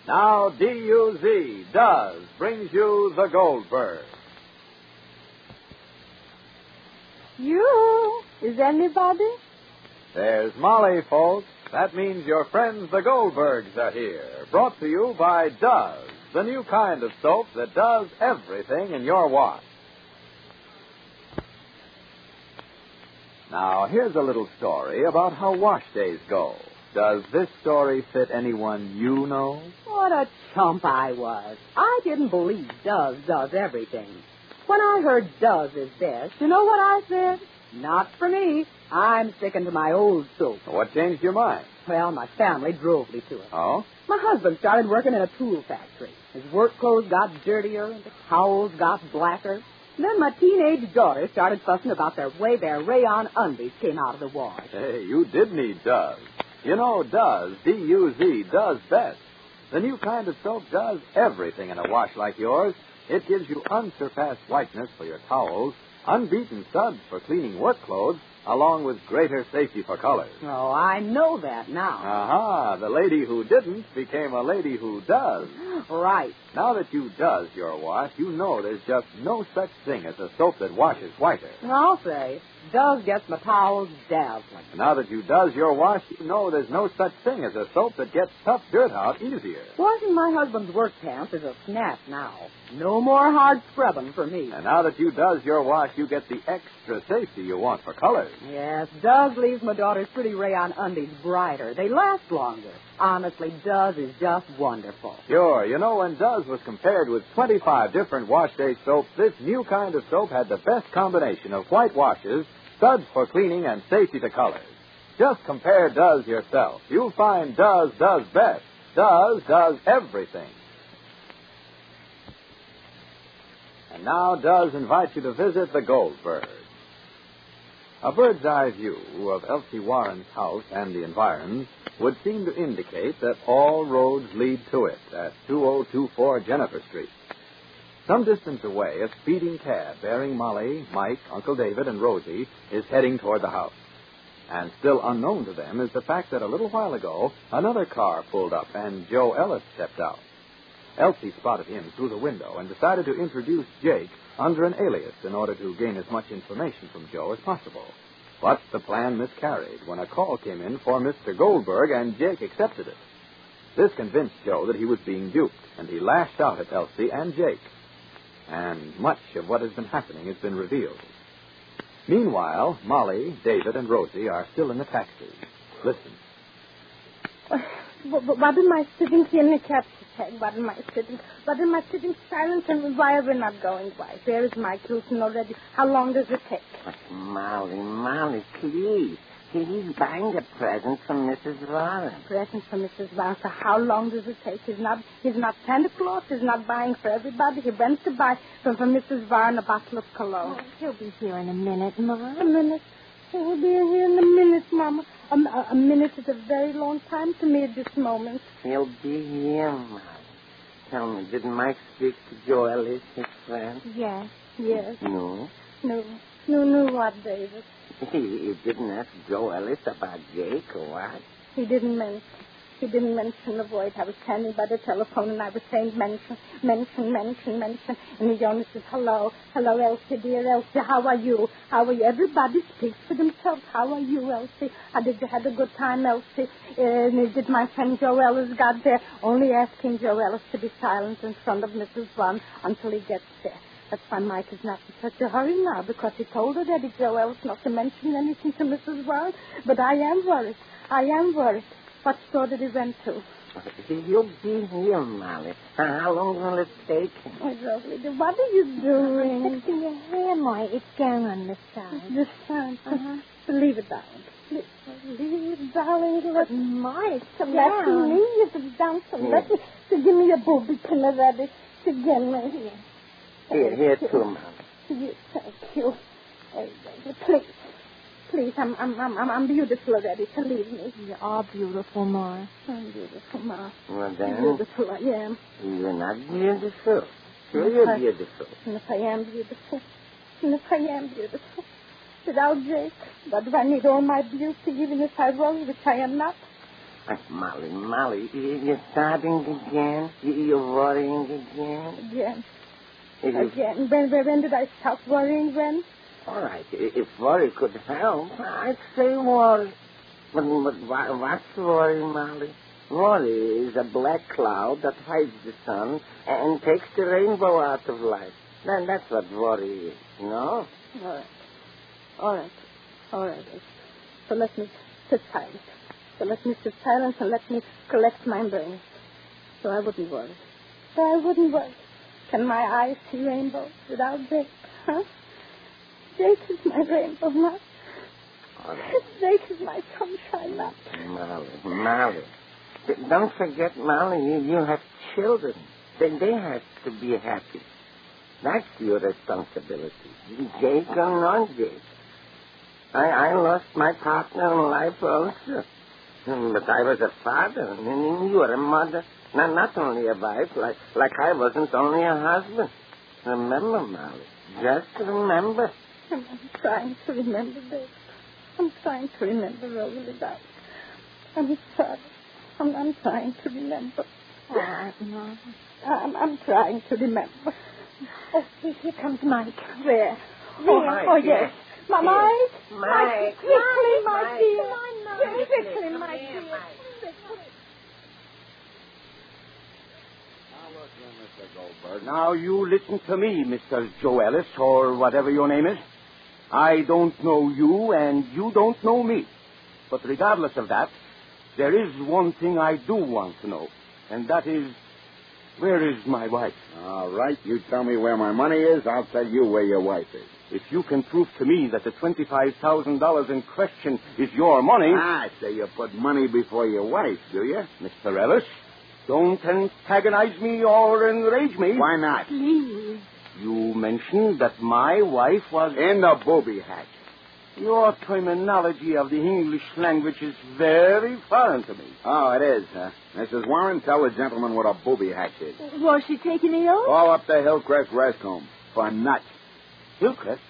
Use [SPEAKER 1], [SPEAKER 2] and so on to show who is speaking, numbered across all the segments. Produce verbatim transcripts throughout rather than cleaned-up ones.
[SPEAKER 1] Now, D U Z, Does, brings you the Goldberg.
[SPEAKER 2] You? Is anybody?
[SPEAKER 1] There's Molly, folks. That means your friends the Goldbergs are here. Brought to you by Does, the new kind of soap that does everything in your wash. Now, here's a little story about how wash days go. Does this story fit anyone you know?
[SPEAKER 2] What a chump I was. I didn't believe Does does everything. When I heard Does is best, you know what I said? Not for me. I'm sticking to my old soap.
[SPEAKER 1] What changed your mind?
[SPEAKER 2] Well, my family drove me to it.
[SPEAKER 1] Oh?
[SPEAKER 2] My husband started working in a tool factory. His work clothes got dirtier, and the towels got blacker. And then my teenage daughter started fussing about their way their rayon undies came out of the wash.
[SPEAKER 1] Hey, you did need Does. You know, Does, D U Z, does best. The new kind of soap does everything in a wash like yours. It gives you unsurpassed whiteness for your towels, unbeaten suds for cleaning work clothes, along with greater safety for colors.
[SPEAKER 2] Oh, I know that now.
[SPEAKER 1] Aha, the lady who didn't became a lady who does.
[SPEAKER 2] Right.
[SPEAKER 1] Now that you Does your wash, you know there's just no such thing as a soap that washes whiter.
[SPEAKER 2] I'll say, Does gets my towels dazzling.
[SPEAKER 1] Now that you Does your wash, you know there's no such thing as a soap that gets tough dirt out easier.
[SPEAKER 2] Washing my husband's work pants is a snap now. No more hard scrubbing for me.
[SPEAKER 1] And now that you Does your wash, you get the extra safety you want for colors.
[SPEAKER 2] Yes, Does leaves my daughter's pretty rayon undies brighter. They last longer. Honestly, Does is just wonderful.
[SPEAKER 1] Sure. You know, when Does was compared with twenty-five different wash day soaps, this new kind of soap had the best combination of white washes, suds for cleaning, and safety to colors. Just compare Does yourself. You'll find Does does best. Does does everything. And now Does invites you to visit the Goldberg. A bird's eye view of Elsie Warren's house and the environs would seem to indicate that all roads lead to it at two oh two four Jennifer Street. Some distance away, a speeding cab bearing Molly, Mike, Uncle David, and Rosie is heading toward the house. And still unknown to them is the fact that a little while ago, another car pulled up and Joe Ellis stepped out. Elsie spotted him through the window and decided to introduce Jake under an alias in order to gain as much information from Joe as possible. But the plan miscarried when a call came in for Mister Goldberg, and Jake accepted it. This convinced Joe that he was being duped, and he lashed out at Elsie and Jake. And much of what has been happening has been revealed. Meanwhile, Molly, David, and Rosie are still in the taxi. Listen.
[SPEAKER 3] What am I sitting here in the cab? What am I sitting? What am I sitting silent, and why are we not going? Why? Where is Mike Hilton already? How long does it take?
[SPEAKER 4] Oh, Molly, Molly, please. He's buying a present from Missus Warren.
[SPEAKER 3] Present for Missus Warren. So how long does it take? He's not he's not Santa Claus. He's not buying for everybody. He went to buy from, from Missus Warren a bottle of cologne.
[SPEAKER 5] Oh, he'll be here in a minute, Mom.
[SPEAKER 3] A minute. He'll be here in a minute, Mama. A, a, a minute is a very long time to me at this moment.
[SPEAKER 4] He'll be here, Molly. Tell me, did Mike speak to Joe Ellis, his friend?
[SPEAKER 3] Yes. Yes.
[SPEAKER 4] No.
[SPEAKER 3] No. No, no, what, David?
[SPEAKER 4] He, he didn't ask Joe Ellis about Jake or what?
[SPEAKER 3] He didn't mention. He didn't mention the voice. I was standing by the telephone, and I was saying mention, mention, mention, mention. And he only says, hello, hello, Elsie, dear Elsie, how are you? How are you? Everybody speaks for themselves. How are you, Elsie? How did you have a good time, Elsie? Uh, did my friend Joe Ellis got there? Only asking Joe Ellis to be silent in front of Missus Warren until he gets there. That's why Mike is not in such a hurry now, because he told her that Joe Ellis not to mention anything to Missus Warren. But I am worried. I am worried. What store did he went to?
[SPEAKER 4] He'll be here, Molly. How long will it take?
[SPEAKER 3] Oh, Rosalie, what are you doing?
[SPEAKER 5] Fixing your hair, Molly. It's down on this side.
[SPEAKER 3] This side?
[SPEAKER 5] Uh-huh.
[SPEAKER 3] Leave it down. Leave, leave it, darling. Let,
[SPEAKER 5] Molly, it's so
[SPEAKER 3] let
[SPEAKER 5] down.
[SPEAKER 3] me leave it down. So
[SPEAKER 4] Yeah.
[SPEAKER 3] let me, so give me a booby pin already. To get me here.
[SPEAKER 4] Here, here too, Molly.
[SPEAKER 3] Yes, thank you. Uh, please. Please, I'm, I'm, I'm, I'm beautiful already. So leave me.
[SPEAKER 5] You are beautiful, Ma.
[SPEAKER 3] I'm beautiful, Ma.
[SPEAKER 4] Well, then,
[SPEAKER 3] Beautiful I am.
[SPEAKER 4] you're not beautiful. Sure, you're beautiful.
[SPEAKER 3] And if I am beautiful, and if I am beautiful, without Jake, but do I need all my beauty, even if I was, which I am not?
[SPEAKER 4] Molly, Molly, you- you're starting again? You- You're worrying again?
[SPEAKER 3] Again.
[SPEAKER 4] It is-
[SPEAKER 3] Again. When, when, when did I stop worrying, when?
[SPEAKER 4] All right, i- if worry could help, I'd say worry. But, but why- what's worry, Molly? Worry is a black cloud that hides the sun and takes the rainbow out of life. Then that's what worry is, you know?
[SPEAKER 3] All right. All right. All right. So let me sit silent. So let me sit silent and let me collect my brains. So I wouldn't worry. So I wouldn't worry. Can my eyes see rainbows without Jake? Huh? Jake is my rainbow now.
[SPEAKER 4] All right.
[SPEAKER 3] Jake is my sunshine now.
[SPEAKER 4] Molly, Molly. Don't forget, Molly, you, you have children. They, they have to be happy. That's your responsibility. Jake or not Jake. I, I lost my partner in life also. But I was a father, and you were a mother. Not, not only a wife, like, like I wasn't only a husband. Remember, Molly. Just remember.
[SPEAKER 3] I'm, I'm trying to remember this. I'm trying to remember Rosalie died. I'm sorry. I'm, I'm trying to remember.
[SPEAKER 5] All right, Mom.
[SPEAKER 3] I'm, I'm trying to remember.
[SPEAKER 5] Oh, here, here comes Mike.
[SPEAKER 3] Where?
[SPEAKER 4] Oh, Mike,
[SPEAKER 3] oh yes.
[SPEAKER 4] yes.
[SPEAKER 3] My Mike?
[SPEAKER 4] Mike.
[SPEAKER 3] Quickly, my
[SPEAKER 4] Mike.
[SPEAKER 3] dear.
[SPEAKER 4] Come on,
[SPEAKER 5] Mike.
[SPEAKER 3] Quickly,
[SPEAKER 4] Come
[SPEAKER 3] my
[SPEAKER 4] here,
[SPEAKER 3] dear.
[SPEAKER 4] Mike.
[SPEAKER 1] Now look here, Mister Goldberg.
[SPEAKER 6] Now, you listen to me, Mister Joe Ellis, or whatever your name is. I don't know you, and you don't know me. But regardless of that, there is one thing I do want to know, and that is, where is my wife?
[SPEAKER 1] All right, you tell me where my money is, I'll tell you where your wife is.
[SPEAKER 6] If you can prove to me that the twenty-five thousand dollars in question is your money...
[SPEAKER 1] Ah, so you put money before your wife, do you?
[SPEAKER 6] Mister Ellis, don't antagonize me or enrage me.
[SPEAKER 1] Why not?
[SPEAKER 5] Please.
[SPEAKER 6] You mentioned that my wife was...
[SPEAKER 1] In the booby hatch.
[SPEAKER 6] Your terminology of the English language is very foreign to me.
[SPEAKER 1] Oh, it is, huh? Missus Warren, tell the gentleman what a booby hatch is.
[SPEAKER 5] Was she taking ill?
[SPEAKER 1] All up the Hillcrest rest home. For nuts.
[SPEAKER 6] Hillcrest?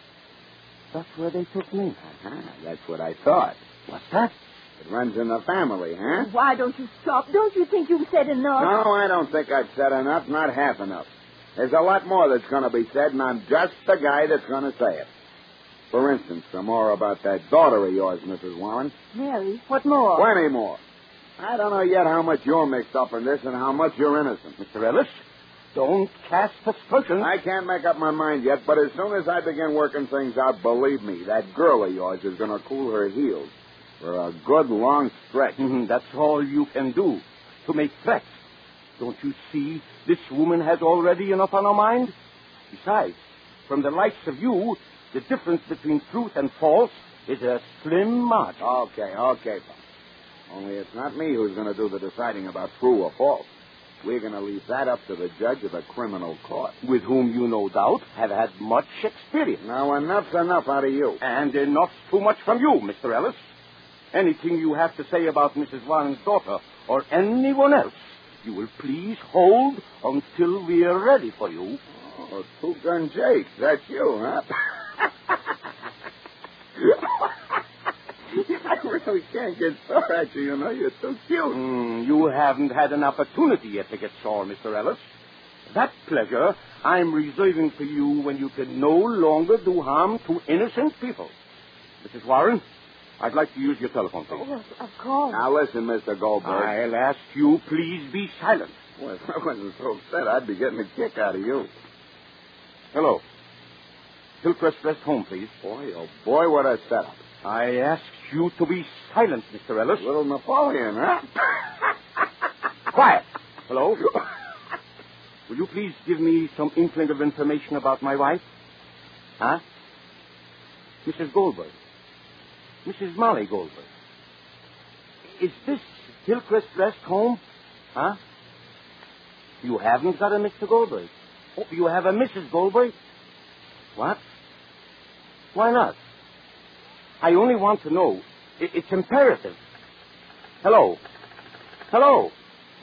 [SPEAKER 6] That's where they took me.
[SPEAKER 1] Uh-huh, that's what I thought.
[SPEAKER 6] What's that?
[SPEAKER 1] It runs in the family, huh?
[SPEAKER 5] Why don't you stop? Don't you think you've said enough?
[SPEAKER 1] No, I don't think I've said enough, not half enough. There's a lot more that's going to be said, and I'm just the guy that's going to say it. For instance, some more about that daughter of yours, Missus Warren.
[SPEAKER 5] Mary, what more?
[SPEAKER 1] Plenty more. I don't know yet how much you're mixed up in this and how much you're innocent.
[SPEAKER 6] Mister Ellis, don't cast aspersions.
[SPEAKER 1] I can't make up my mind yet, but as soon as I begin working things out, believe me, that girl of yours is going to cool her heels for a good long stretch.
[SPEAKER 6] Mhm, that's all you can do, to make threats. Don't you see this woman has already enough on her mind? Besides, from the likes of you, the difference between truth and false is a slim margin.
[SPEAKER 1] Okay, okay, Pop. Only it's not me who's going to do the deciding about true or false. We're going to leave that up to the judge of the criminal court.
[SPEAKER 6] With whom you no doubt have had much experience.
[SPEAKER 1] Now, enough's enough out of you.
[SPEAKER 6] And enough too much from you, Mister Ellis. Anything you have to say about Missus Warren's daughter or anyone else, you will please hold until we're ready for you.
[SPEAKER 1] Oh, Two-Gun Jake, that's you, huh? I really can't get sore at you, you know. You're so cute.
[SPEAKER 6] Mm, you haven't had an opportunity yet to get sore, Mister Ellis. That pleasure I'm reserving for you when you can no longer do harm to innocent people. Missus Warren, I'd like to use your telephone, please.
[SPEAKER 5] Oh, of course.
[SPEAKER 1] Now, listen, Mister Goldberg.
[SPEAKER 6] I'll ask you, please be silent.
[SPEAKER 1] Well, if I wasn't so upset, I'd be getting a kick out of you.
[SPEAKER 6] Hello. Hillcrest Rest Home, please.
[SPEAKER 1] Boy, oh, boy, what a setup.
[SPEAKER 6] I ask you to be silent, Mister Ellis.
[SPEAKER 1] Little Napoleon, huh?
[SPEAKER 6] Quiet. Hello? Will you please give me some inkling of information about my wife? Huh? Missus Goldberg. Missus Molly Goldberg. Is this Hillcrest Rest Home? Huh? You haven't got a Mister Goldberg. Oh, you have a Missus Goldberg? What? Why not? I only want to know. I- it's imperative. Hello? Hello?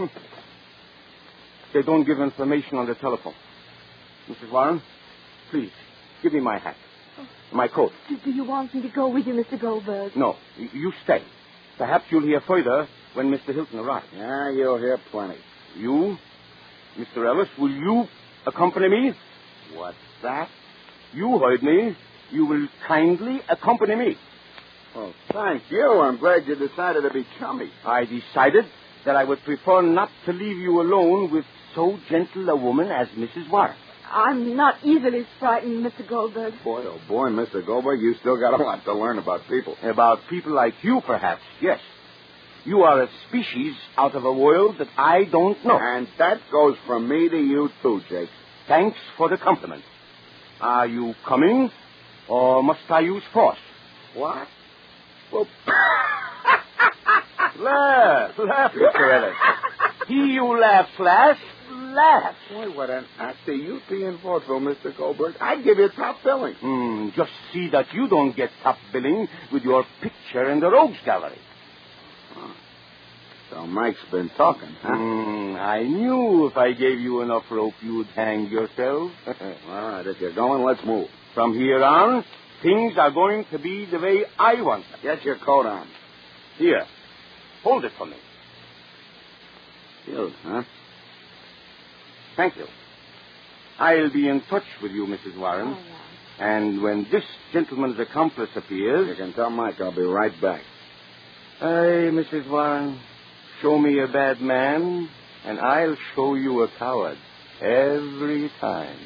[SPEAKER 6] They don't give information on the telephone. Missus Warren, please, give me my hat. My coat.
[SPEAKER 5] Do, do you want me to go with you, Mister Goldberg?
[SPEAKER 6] No, y- you stay. Perhaps you'll hear further when Mister Hilton arrives.
[SPEAKER 7] Yeah, you'll hear plenty.
[SPEAKER 6] You, Mister Ellis, will you accompany me?
[SPEAKER 7] What's that?
[SPEAKER 6] You heard me. You will kindly accompany me.
[SPEAKER 7] Well, thank you. I'm glad you decided to be chummy.
[SPEAKER 6] I decided that I would prefer not to leave you alone with so gentle a woman as Missus Warren.
[SPEAKER 5] I'm not easily frightened, Mister Goldberg.
[SPEAKER 7] Boy, oh boy, Mister Goldberg, you still got a lot to learn about people.
[SPEAKER 6] About people like you, perhaps, yes. You are a species out of a world that I don't know.
[SPEAKER 7] And that goes from me to you, too, Jake.
[SPEAKER 6] Thanks for the compliment. Are you coming, or must I use force?
[SPEAKER 7] What? Well,
[SPEAKER 6] laugh, laugh, Mister Ellis. He who laughs last, laughs.
[SPEAKER 7] boy, what an actor you'd be in vaudeville, Mister Goldberg. I'd give you top billing.
[SPEAKER 6] Hmm, just see that you don't get top billing with your picture in the Rogues Gallery.
[SPEAKER 7] Huh. So Mike's been talking, huh?
[SPEAKER 6] Hmm, I knew if I gave you enough rope, you'd hang yourself.
[SPEAKER 7] All right, if you're going, let's move.
[SPEAKER 6] From here on, things are going to be the way I want them.
[SPEAKER 7] Get your coat on.
[SPEAKER 6] Here, hold it for me.
[SPEAKER 7] Cute, huh?
[SPEAKER 6] Thank you. I'll be in touch with you, Missus Warren.
[SPEAKER 5] Oh, yeah.
[SPEAKER 6] And when this gentleman's accomplice
[SPEAKER 7] You
[SPEAKER 6] appears...
[SPEAKER 7] can tell Mike I'll be right back.
[SPEAKER 6] Hey, Missus Warren, show me a bad man, and I'll show you a coward. Every time.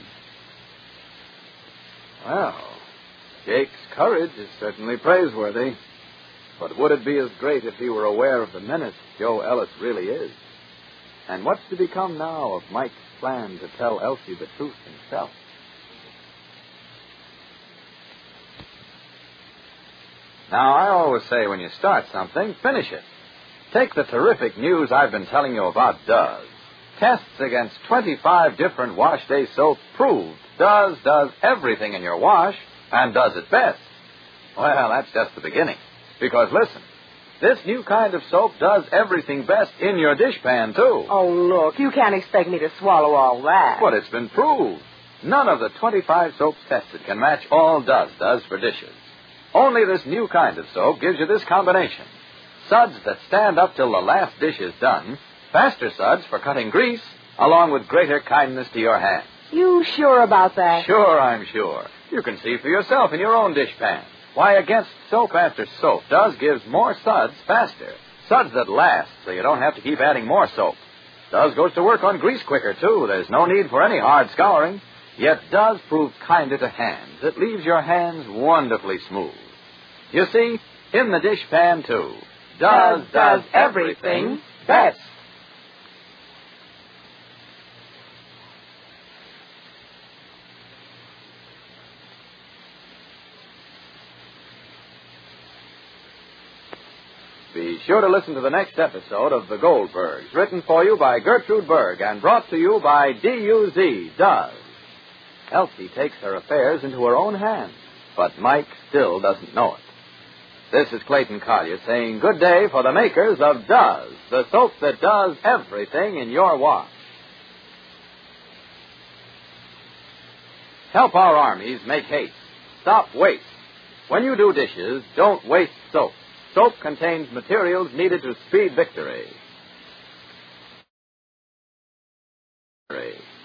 [SPEAKER 1] Well, Jake's courage is certainly praiseworthy. But would it be as great if he were aware of the menace Joe Ellis really is? And what's to become now of Mike's plan to tell Elsie the truth himself? Now, I always say when you start something, finish it. Take the terrific news I've been telling you about Does. Tests against twenty-five different wash day soap proved Does does everything in your wash and does it best. Well, that's just the beginning. Because listen, this new kind of soap does everything best in your dishpan, too.
[SPEAKER 2] Oh, look, you can't expect me to swallow all that.
[SPEAKER 1] But it's been proved. None of the twenty-five soaps tested can match all Does does for dishes. Only this new kind of soap gives you this combination. Suds that stand up till the last dish is done, faster suds for cutting grease, along with greater kindness to your hands.
[SPEAKER 2] You sure about that?
[SPEAKER 1] Sure, I'm sure. You can see for yourself in your own dishpan. Why, against soap after soap, Does gives more suds faster. Suds that last, so you don't have to keep adding more soap. Does goes to work on grease quicker, too. There's no need for any hard scouring. Yet Does proves kinder to hands. It leaves your hands wonderfully smooth. You see, in the dishpan, too, Does does everything best. Be sure to listen to the next episode of The Goldbergs, written for you by Gertrude Berg and brought to you by D U Z, Does. Elsie takes her affairs into her own hands, but Mike still doesn't know it. This is Clayton Collier saying good day for the makers of Does, the soap that does everything in your wash. Help our armies make haste. Stop waste. When you do dishes, don't waste soap. Soap contains materials needed to speed victory.